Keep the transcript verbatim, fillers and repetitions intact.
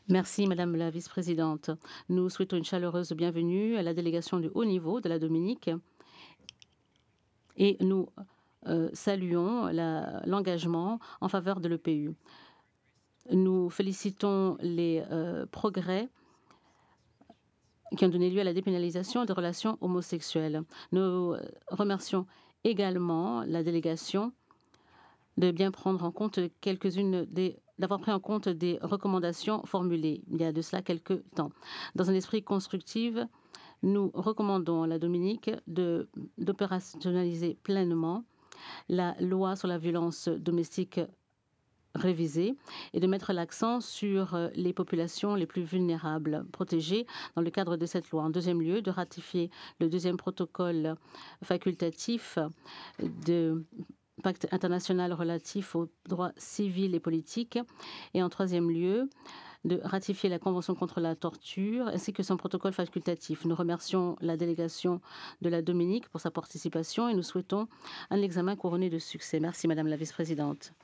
Merci Madame la vice-présidente. Nous souhaitons une chaleureuse bienvenue à la délégation de haut niveau de la Dominique et nous euh, saluons la- l'engagement en faveur de l'E P U. Nous félicitons les euh, progrès qui ont donné lieu à la dépénalisation des relations homosexuelles. Nous euh, remercions également la délégation de bien prendre en compte quelques-unes des d'avoir pris en compte des recommandations formulées il y a de cela quelques temps. Dans un esprit constructif, nous recommandons à la Dominique de d'opérationnaliser pleinement la loi sur la violence domestique révisée et de mettre l'accent sur euh, les populations les plus vulnérables protégées dans le cadre de cette loi. En deuxième lieu, de ratifier le deuxième protocole facultatif de pacte international relatif aux droits civils et politiques. Et en troisième lieu, de ratifier la Convention contre la torture ainsi que son protocole facultatif. Nous remercions la délégation de la Dominique pour sa participation et nous souhaitons un examen couronné de succès. Merci Madame la vice-présidente.